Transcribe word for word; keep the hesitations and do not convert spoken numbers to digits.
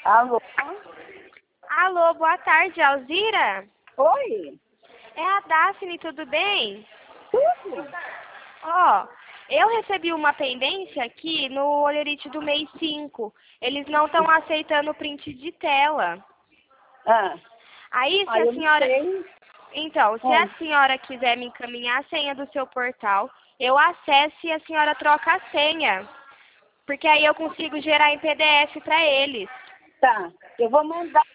Alô? Alô, boa tarde, Alzira? Oi? É a Daphne, tudo bem? Tudo? Ó, eu recebi uma pendência aqui no Olerite do mês cinco. Eles não estão aceitando o print de tela. Ah, Aí, se ah a eu não senhora... sei. Então, se a Ah, senhora quiser me encaminhar a senha do seu portal, eu acesso e a senhora troca a senha. Porque aí eu consigo gerar em P D F para eles. tá, eu vou mandar